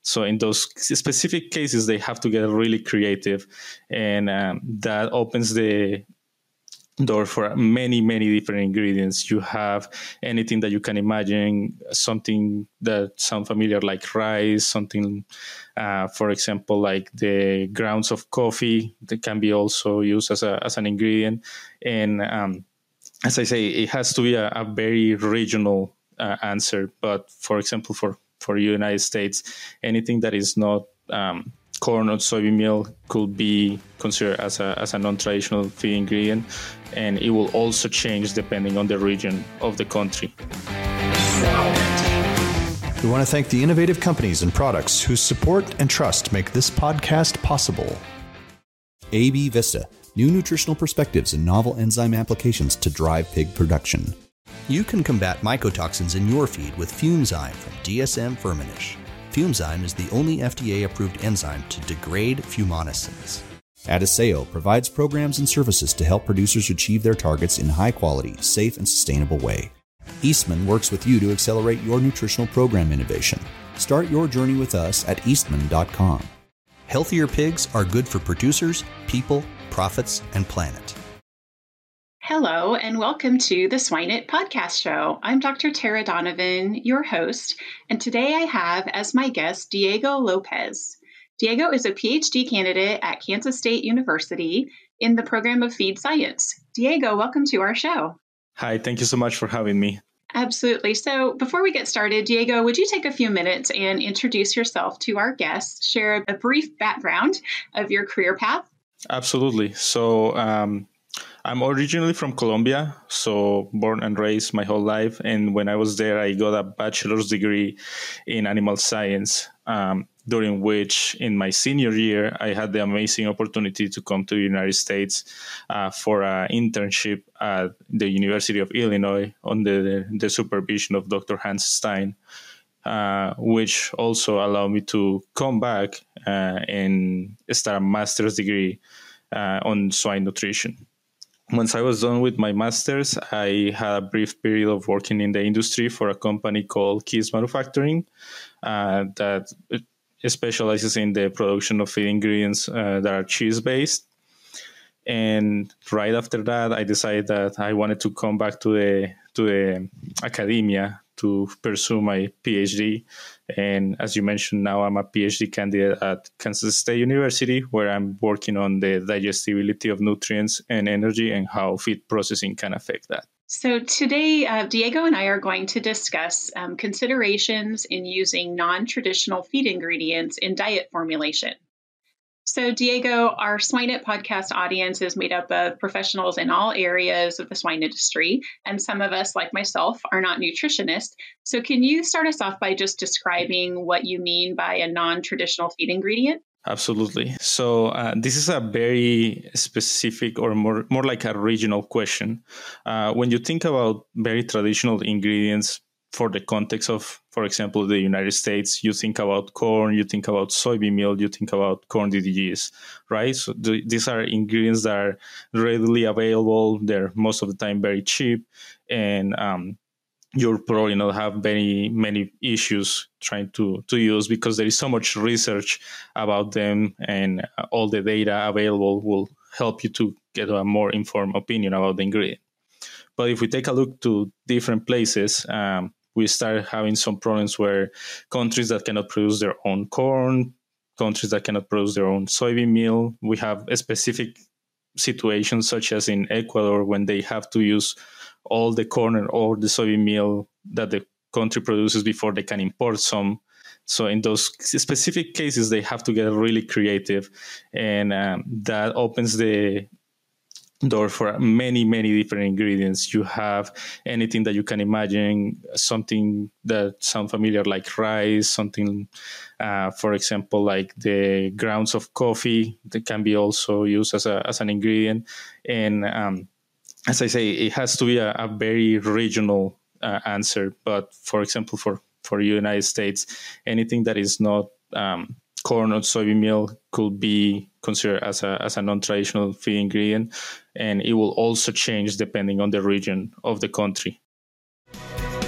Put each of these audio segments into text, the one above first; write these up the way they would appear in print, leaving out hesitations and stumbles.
So in those specific cases, they have to get really creative, and that opens the door for many, many different ingredients. You have anything that you can imagine, something that sounds familiar like rice, something, for example, like the grounds of coffee that can be also used as an ingredient. And as I say, it has to be a very regional answer. But for example, for United States, anything that is not corn or soybean meal could be considered as a non-traditional feed ingredient, and it will also change depending on the region of the country. We want to thank the innovative companies and products whose support and trust make this podcast possible. AB Vista, new nutritional perspectives and novel enzyme applications to drive pig production. You can combat mycotoxins in your feed with Fumezyme from DSM Firmenich. Fumezyme is the only FDA-approved enzyme to degrade fumonisins. Adisseo provides programs and services to help producers achieve their targets in high-quality, safe, and sustainable way. Eastman works with you to accelerate your nutritional program innovation. Start your journey with us at eastman.com. Healthier pigs are good for producers, people, profits, and planet. Hello, and welcome to the Swine It podcast show. I'm Dr. Tara Donovan, your host, and today I have as my guest Diego Lopez. Diego is a PhD candidate at Kansas State University in the program of Feed Science. Diego, welcome to our show. Hi, thank you so much for having me. Absolutely. So before we get started, Diego, would you take a few minutes and introduce yourself to our guests, share a brief background of your career path? Absolutely. So I'm originally from Colombia, so born and raised my whole life. And when I was there, I got a bachelor's degree in animal science, during which in my senior year, I had the amazing opportunity to come to the United States for an internship at the University of Illinois under the supervision of Dr. Hans Stein, which also allowed me to come back and start a master's degree on swine nutrition. Once I was done with my master's, I had a brief period of working in the industry for a company called Keys Manufacturing that specializes in the production of feed ingredients that are cheese-based. And right after that, I decided that I wanted to come back to the academia to pursue my PhD. And as you mentioned, now I'm a PhD candidate at Kansas State University, where I'm working on the digestibility of nutrients and energy and how feed processing can affect that. So today, Diego and I are going to discuss considerations in using non-traditional feed ingredients in diet formulation. So Diego, our Swine It podcast audience is made up of professionals in all areas of the swine industry, and some of us, like myself, are not nutritionists. So can you start us off by just describing what you mean by a non-traditional feed ingredient? Absolutely. So this is a very specific or more like a regional question. When you think about very traditional ingredients for the context of, for example, the United States, you think about corn, you think about soybean meal, you think about corn DDGs, right? So these are ingredients that are readily available. They're most of the time very cheap, and you'll probably not have many issues trying to use because there is so much research about them, and all the data available will help you to get a more informed opinion about the ingredient. But if we take a look to different places, we start having some problems where countries that cannot produce their own corn, countries that cannot produce their own soybean meal, we have a specific situations such as in Ecuador when they have to use all the corn or the soybean meal that the country produces before they can import some. So in those specific cases, they have to get really creative, and that opens the door for many, many different ingredients. You have anything that you can imagine, something that sounds familiar like rice, something, for example, like the grounds of coffee that can be also used as an ingredient. And as I say, it has to be a very regional answer. But for example, for United States, anything that is not corn or soybean meal could be considered as a non-traditional feed ingredient, and it will also change depending on the region of the country.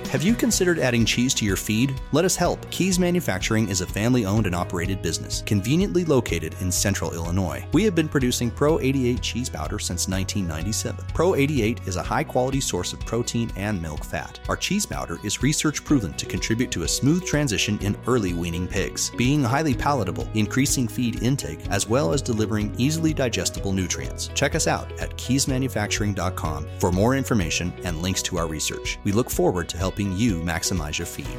Have you considered adding cheese to your feed? Let us help. Keys Manufacturing is a family-owned and operated business, conveniently located in central Illinois. We have been producing Pro 88 cheese powder since 1997. Pro 88 is a high-quality source of protein and milk fat. Our cheese powder is research-proven to contribute to a smooth transition in early weaning pigs, being highly palatable, increasing feed intake, as well as delivering easily digestible nutrients. Check us out at keysmanufacturing.com for more information and links to our research. We look forward to helping you maximize your feed.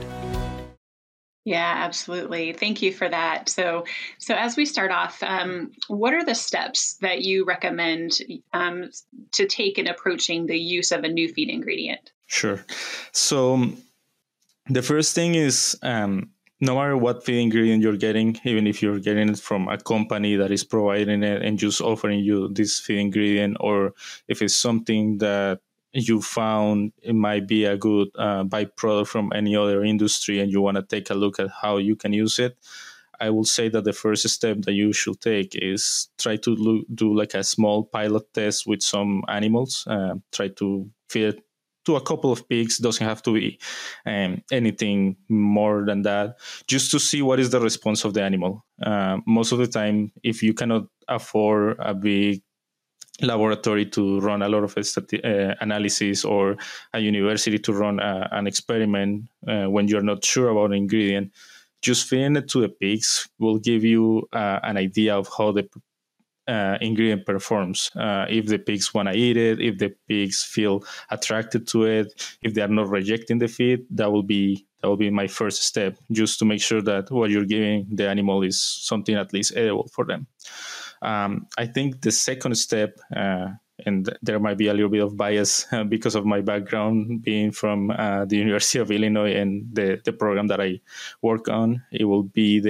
Yeah, absolutely. Thank you for that. So as we start off, what are the steps that you recommend to take in approaching the use of a new feed ingredient? Sure. So the first thing is, no matter what feed ingredient you're getting, even if you're getting it from a company that is providing it and just offering you this feed ingredient, or if it's something that you found it might be a good byproduct from any other industry and you want to take a look at how you can use it, I will say that the first step that you should take is try to do like a small pilot test with some animals. Try to feed it to a couple of pigs. Doesn't have to be anything more than that, just to see what is the response of the animal. Most of the time, if you cannot afford a big laboratory to run a lot of analysis, or a university to run an experiment when you're not sure about an ingredient, just feeding it to the pigs will give you an idea of how the ingredient performs. If the pigs want to eat it, if the pigs feel attracted to it, if they are not rejecting the feed, that will be my first step, just to make sure that what you're giving the animal is something at least edible for them. I think the second step, and there might be a little bit of bias because of my background being from the University of Illinois and the program that I work on, it will be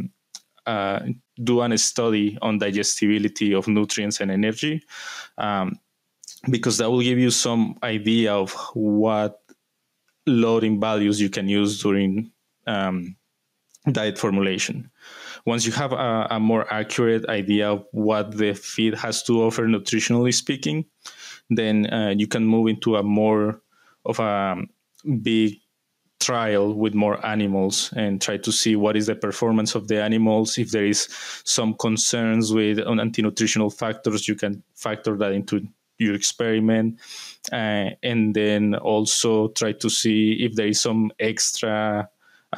do a study on digestibility of nutrients and energy, because that will give you some idea of what loading values you can use during diet formulation. Once you have a more accurate idea of what the feed has to offer nutritionally speaking, then you can move into a more of a big trial with more animals and try to see what is the performance of the animals. If there is some concerns with anti-nutritional factors, you can factor that into your experiment, and then also try to see if there is some extra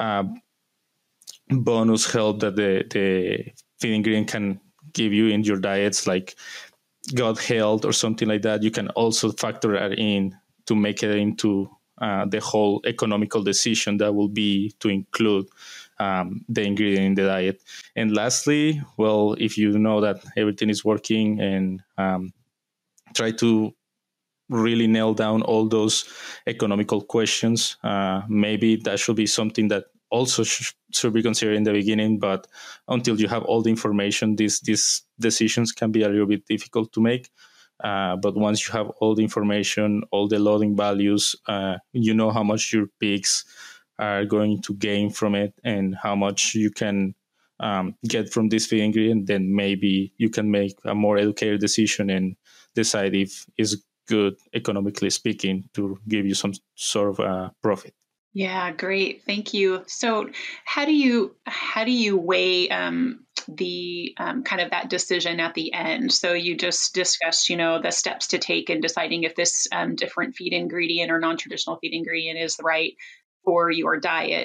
bonus help that the feed ingredient can give you in your diets, like gut health or something like that. You can also factor that in to make it into the whole economical decision that will be to include the ingredient in the diet. And lastly, well, if you know that everything is working, and try to really nail down all those economical questions, maybe that should be something that also should be considered in the beginning. But until you have all the information, these decisions can be a little bit difficult to make. But once you have all the information, all the loading values, you know how much your pigs are going to gain from it and how much you can get from this feed ingredient, then maybe you can make a more educated decision and decide if it's good, economically speaking, to give you some sort of profit. Yeah, great. Thank you. So how do you weigh the kind of that decision at the end? So you just discussed, the steps to take in deciding if this different feed ingredient or non-traditional feed ingredient is right for your diet.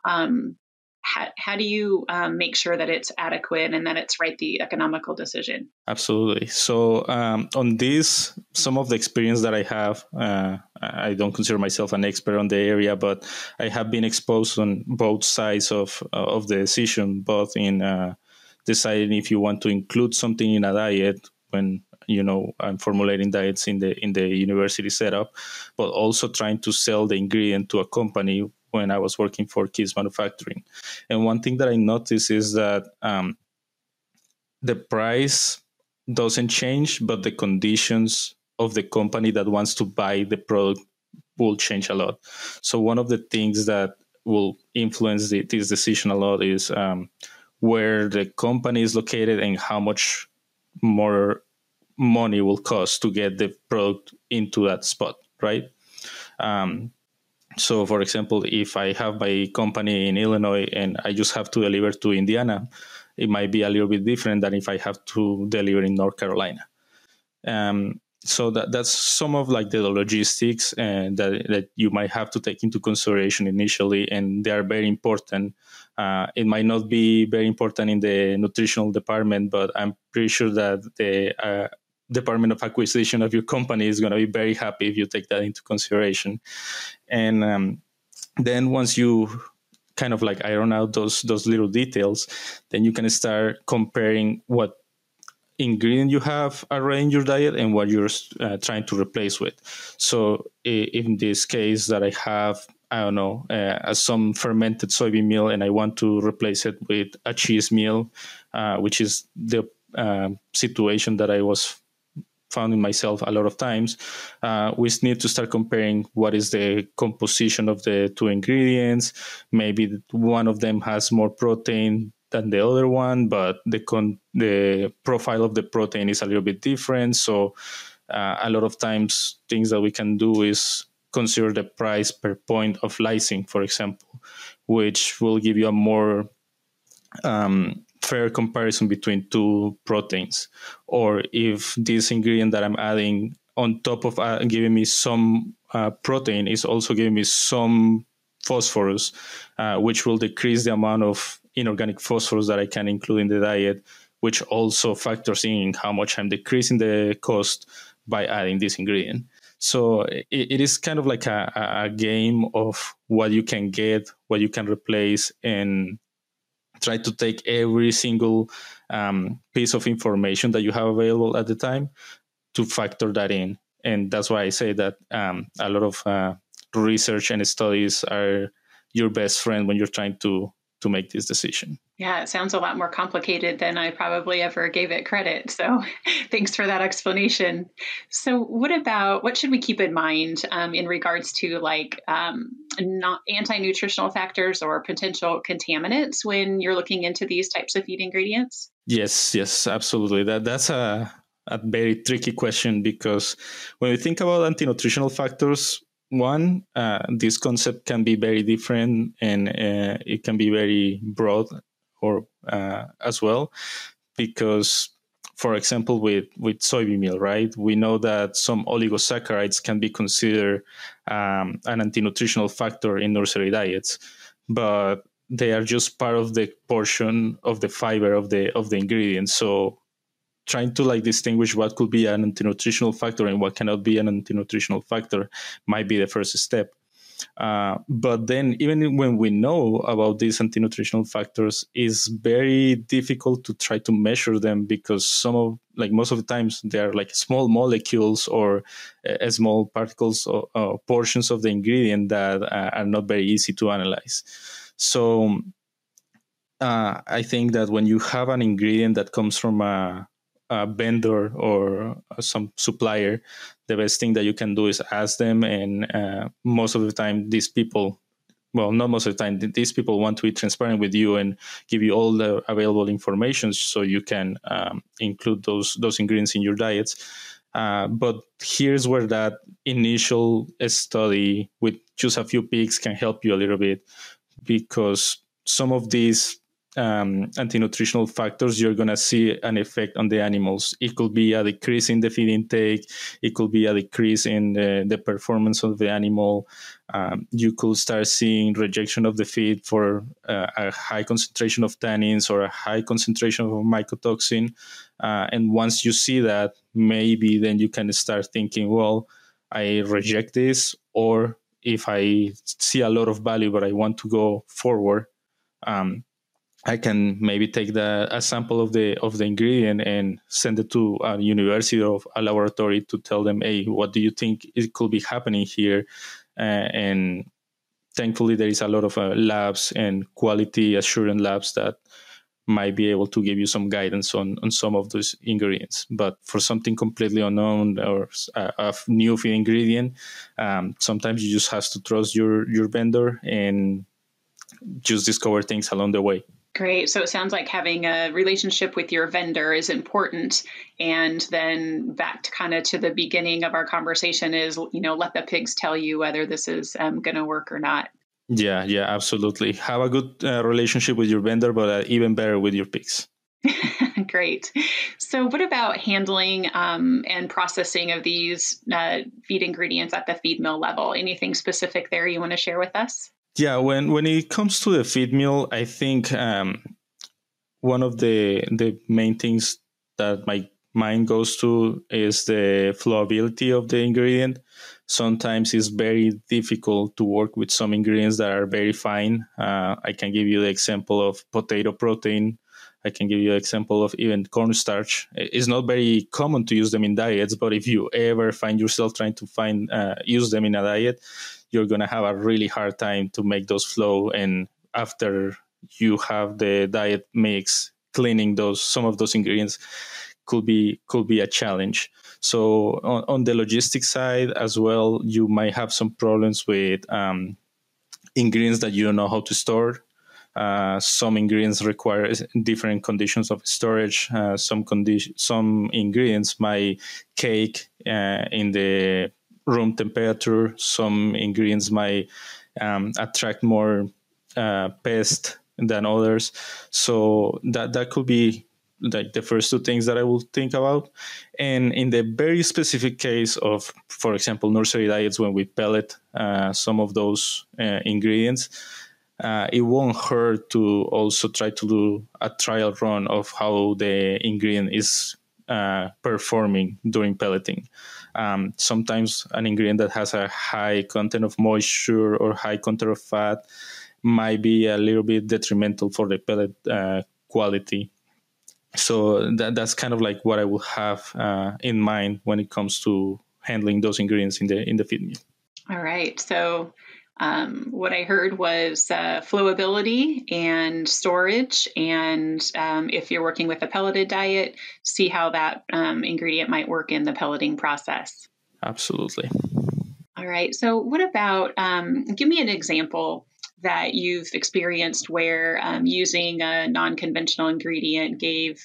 How do you make sure that it's adequate and that it's the economical decision? Absolutely. So on this, some of the experience that I have, I don't consider myself an expert on the area, but I have been exposed on both sides of the decision, both in deciding if you want to include something in a diet when I'm formulating diets in the university setup, but also trying to sell the ingredient to a company when I was working for Keys Manufacturing. And one thing that I noticed is that the price doesn't change, but the conditions of the company that wants to buy the product will change a lot. So one of the things that will influence this decision a lot is where the company is located and how much more money will cost to get the product into that spot, right? So, for example, if I have my company in Illinois and I just have to deliver to Indiana, it might be a little bit different than if I have to deliver in North Carolina. So that's some of like the logistics and that you might have to take into consideration initially, and they are very important. It might not be very important in the nutritional department, but I'm pretty sure that the department of acquisition of your company is going to be very happy if you take that into consideration. And then once you kind of like iron out those little details, then you can start comparing what ingredient you have already in your diet and what you're trying to replace with. So in this case that I have, I don't know, some fermented soybean meal and I want to replace it with a cheese meal, which is the situation that I was found in myself a lot of times. We need to start comparing what is the composition of the two ingredients. Maybe one of them has more protein than the other one, but the profile of the protein is a little bit different. So a lot of times things that we can do is consider the price per point of lysine, for example, which will give you a more fair comparison between two proteins. Or if this ingredient that I'm adding on top of giving me some protein is also giving me some phosphorus, which will decrease the amount of inorganic phosphorus that I can include in the diet, which also factors in how much I'm decreasing the cost by adding this ingredient. So it is kind of like a game of what you can get, what you can replace, and try to take every single piece of information that you have available at the time to factor that in. And that's why I say that a lot of research and studies are your best friend when you're trying to make this decision. Yeah, it sounds a lot more complicated than I probably ever gave it credit. So thanks for that explanation. So what should we keep in mind in regards to like not anti-nutritional factors or potential contaminants when you're looking into these types of feed ingredients? Yes, absolutely. That's a very tricky question, because when we think about anti-nutritional factors, one, this concept can be very different, and it can be very broad or as well, because, for example, with soybean meal, right, we know that some oligosaccharides can be considered an anti-nutritional factor in nursery diets, but they are just part of the portion of the fiber of the ingredient. So trying to like distinguish what could be an anti-nutritional factor and what cannot be an anti-nutritional factor might be the first step. But then even when we know about these anti-nutritional factors, it's very difficult to try to measure them, because most of the times they are like small molecules or small particles or portions of the ingredient that are not very easy to analyze. So I think that when you have an ingredient that comes from a vendor or some supplier, the best thing that you can do is ask them. And most of the time, these people want to be transparent with you and give you all the available information so you can include those ingredients in your diets. But here's where that initial study with just a few pigs can help you a little bit, because some of these anti-nutritional factors, you're going to see an effect on the animals. It could be a decrease in the feed intake. It could be a decrease in the performance of the animal. You could start seeing rejection of the feed for a high concentration of tannins or a high concentration of mycotoxin. And once you see that, maybe then you can start thinking, well, I reject this, or if I see a lot of value but I want to go forward, I can maybe take a sample of the ingredient and send it to a university or a laboratory to tell them, hey, what do you think it could be happening here? And thankfully, there is a lot of labs and quality assurance labs that might be able to give you some guidance on some of those ingredients. But for something completely unknown or a new feed ingredient, sometimes you just have to trust your vendor and just discover things along the way. Great. So it sounds like having a relationship with your vendor is important. And then back to kind of to the beginning of our conversation is, let the pigs tell you whether this is going to work or not. Yeah, absolutely. Have a good relationship with your vendor, but even better with your pigs. Great. So what about handling and processing of these feed ingredients at the feed mill level? Anything specific there you want to share with us? Yeah, when it comes to the feed mill, I think one of the main things that my mind goes to is the flowability of the ingredient. Sometimes it's very difficult to work with some ingredients that are very fine. I can give you the example of potato protein. I can give you an example of even cornstarch. It's not very common to use them in diets, but if you ever find yourself trying to use them in a diet, you're going to have a really hard time to make those flow. And after you have the diet mix, cleaning some of those ingredients could be a challenge. So on the logistics side as well, you might have some problems with ingredients that you don't know how to store. Some ingredients require different conditions of storage. Some ingredients might cake in the room temperature. Some ingredients might attract more pests than others. So that could be like the first two things that I will think about. And in the very specific case of, for example, nursery diets, when we pellet some of those ingredients, it won't hurt to also try to do a trial run of how the ingredient is performing during pelleting. Sometimes an ingredient that has a high content of moisture or high content of fat might be a little bit detrimental for the pellet quality. So that's kind of like what I would have in mind when it comes to handling those ingredients in the feed mill. All right. So what I heard was flowability and storage. And if you're working with a pelleted diet, see how that ingredient might work in the pelleting process. Absolutely. All right. So what about, give me an example that you've experienced where using a non-conventional ingredient gave,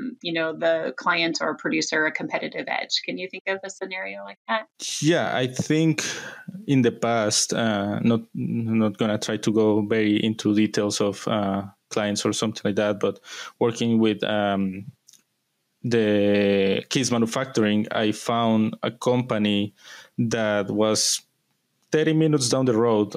the client or producer a competitive edge. Can you think of a scenario like that? Yeah, I think in the past, not going to try to go very into details of clients or something like that, but working with the Kiss Manufacturing, I found a company that was 30 minutes down the road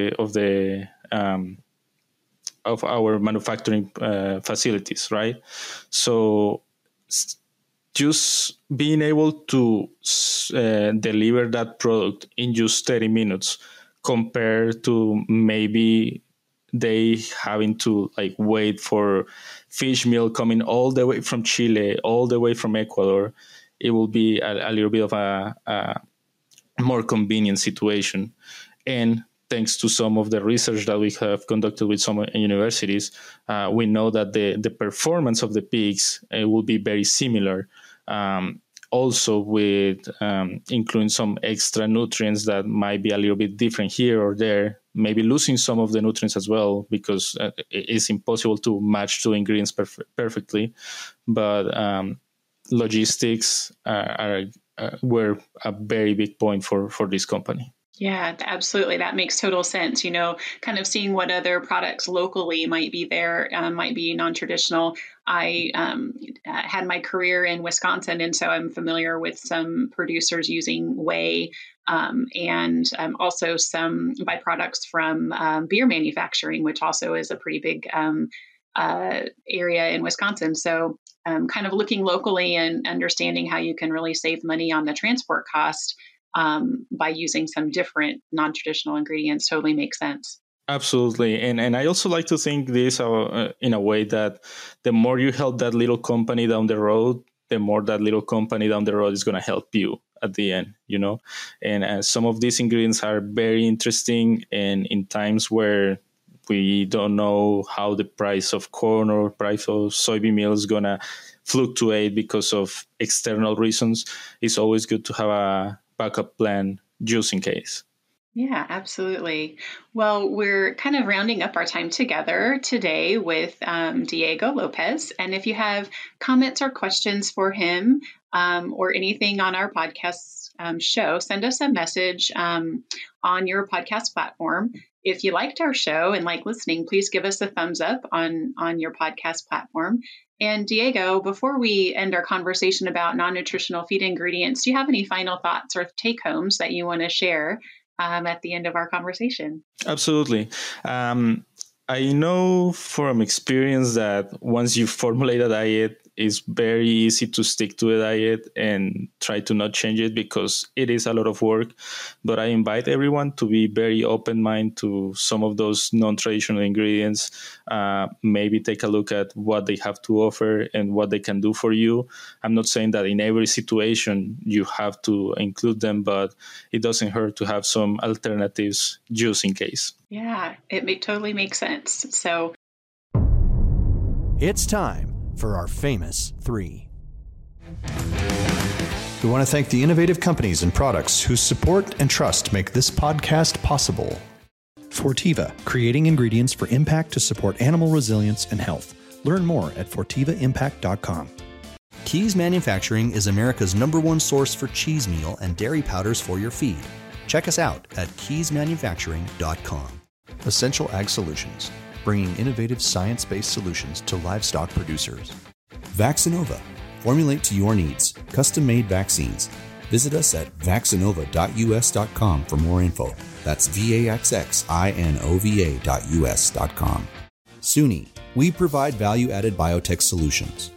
of our manufacturing facilities, right? So just being able to deliver that product in just 30 minutes compared to maybe they having to like wait for fish meal coming all the way from Chile, all the way from Ecuador, it will be a little bit of a more convenient situation. And thanks to some of the research that we have conducted with some universities, we know that the performance of the pigs will be very similar. Also with including some extra nutrients that might be a little bit different here or there, maybe losing some of the nutrients as well, because it's impossible to match two ingredients perfectly. But logistics were a very big point for this company. Yeah, absolutely. That makes total sense. Kind of seeing what other products locally might be there, might be non-traditional. I had my career in Wisconsin, and so I'm familiar with some producers using whey and also some byproducts from beer manufacturing, which also is a pretty big area in Wisconsin. So kind of looking locally and understanding how you can really save money on the transport cost by using some different non-traditional ingredients totally makes sense. Absolutely. And I also like to think this in a way that the more you help that little company down the road, the more that little company down the road is going to help you at the end, And some of these ingredients are very interesting, and in times where we don't know how the price of corn or price of soybean meal is going to fluctuate because of external reasons, it's always good to have a backup plan just in case. Yeah, absolutely. Well, we're kind of rounding up our time together today with Diego Lopez. And if you have comments or questions for him or anything on our podcast show, send us a message on your podcast platform. If you liked our show and like listening, please give us a thumbs up on your podcast platform. And Diego, before we end our conversation about non-nutritional feed ingredients, do you have any final thoughts or take homes that you want to share at the end of our conversation? Absolutely. I know from experience that once you formulate a diet, it's very easy to stick to a diet and try to not change it because it is a lot of work. But I invite everyone to be very open-minded to some of those non-traditional ingredients. Maybe take a look at what they have to offer and what they can do for you. I'm not saying that in every situation you have to include them, but it doesn't hurt to have some alternatives just in case. Yeah, it totally makes sense. So It's time for our famous three. We want to thank the innovative companies and products whose support and trust make this podcast possible. Fortiva, creating ingredients for impact to support animal resilience and health. Learn more at fortivaimpact.com. Keys Manufacturing is America's #1 source for cheese meal and dairy powders for your feed. Check us out at keysmanufacturing.com. Essential Ag Solutions, bringing innovative science-based solutions to livestock producers. Vaccinova, formulate to your needs, custom-made vaccines. Visit us at vaccinova.us.com for more info. That's VAXXINOVA.us.com. SUNY, we provide value-added biotech solutions.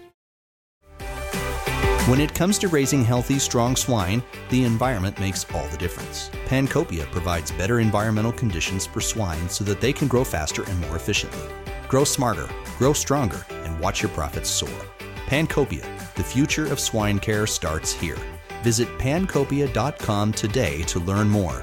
When it comes to raising healthy, strong swine, the environment makes all the difference. Pancopia provides better environmental conditions for swine so that they can grow faster and more efficiently. Grow smarter, grow stronger, and watch your profits soar. Pancopia, the future of swine care starts here. Visit pancopia.com today to learn more.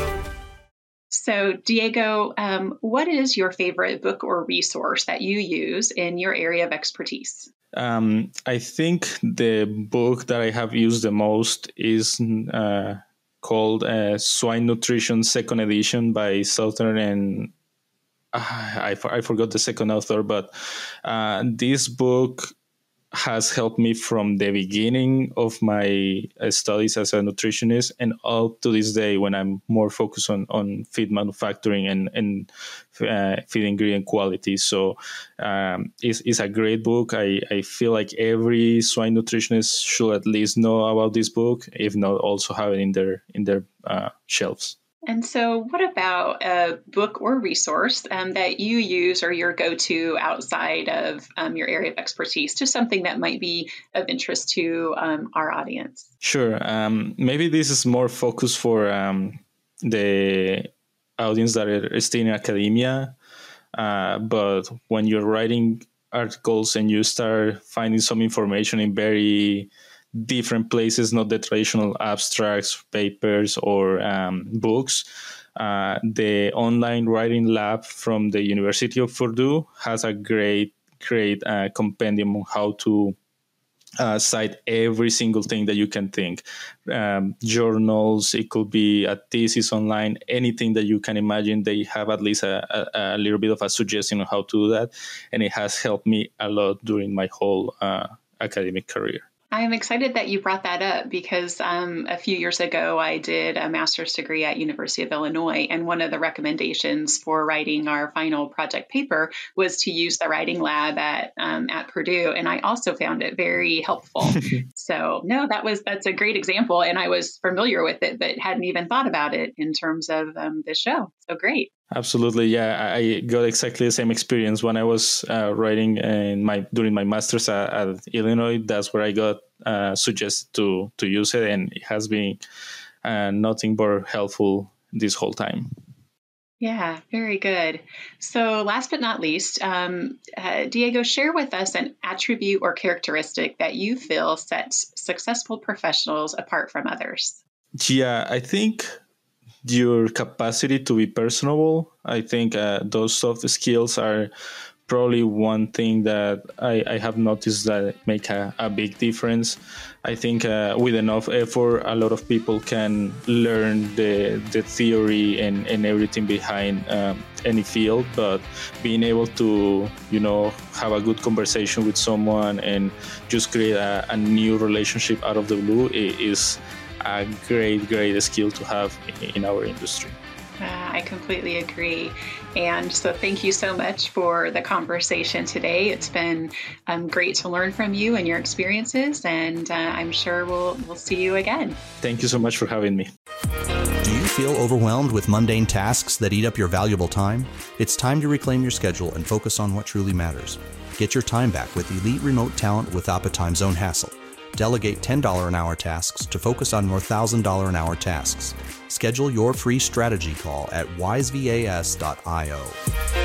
So, Diego, what is your favorite book or resource that you use in your area of expertise? I think the book that I have used the most is called Swine Nutrition Second Edition by Southern and I forgot the second author, but this book has helped me from the beginning of my studies as a nutritionist and up to this day when I'm more focused on feed manufacturing and feed ingredient quality. So it's a great book. I feel like every swine nutritionist should at least know about this book, if not also have it in their shelves. And so, what about a book or resource that you use or your go-to outside of your area of expertise, just something that might be of interest to our audience? Sure. Maybe this is more focused for the audience that are still in academia. But when you're writing articles and you start finding some information in very different places, not the traditional abstracts, papers, or books. The online writing lab from the University of Purdue has a great compendium on how to cite every single thing that you can think. Journals, it could be a thesis online, anything that you can imagine. They have at least a little bit of a suggestion on how to do that. And it has helped me a lot during my whole academic career. I am excited that you brought that up because a few years ago, I did a master's degree at University of Illinois. And one of the recommendations for writing our final project paper was to use the writing lab at Purdue. And I also found it very helpful. So no, that's a great example. And I was familiar with it, but hadn't even thought about it in terms of the show. So great. Absolutely. Yeah, I got exactly the same experience when I was writing during my master's at Illinois. That's where I got suggested to use it, and it has been nothing but helpful this whole time. Yeah, very good. So last but not least, Diego, share with us an attribute or characteristic that you feel sets successful professionals apart from others. Yeah, I think your capacity to be personable. I think those soft skills are probably one thing that I have noticed that make a big difference. I think with enough effort, a lot of people can learn the theory and everything behind any field, but being able to, have a good conversation with someone and just create a new relationship out of the blue is a great skill to have in our industry. I completely agree. And so thank you so much for the conversation today. It's been great to learn from you and your experiences, and I'm sure we'll see you again. Thank you so much for having me. Do you feel overwhelmed with mundane tasks that eat up your valuable time? It's time to reclaim your schedule and focus on what truly matters. Get your time back with elite remote talent without the time zone hassle. Delegate $10 an hour tasks to focus on more $1,000 an hour tasks. Schedule your free strategy call at wisevas.io.